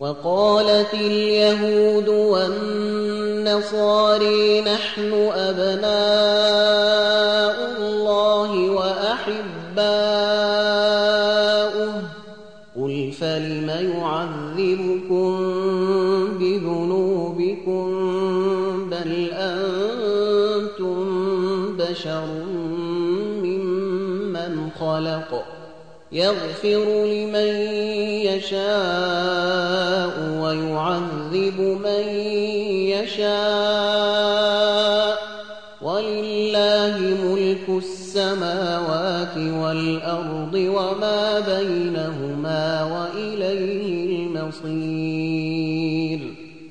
وقالت اليهود والنصارى نحن أبناء الله وأحباؤه قل فلم يعذبكم بذنوبكم بل أنتم بشر ممن خلق يغفر لمن يشاء ويعذب من يشاء ولله ملك السماوات والأرض وما بينهما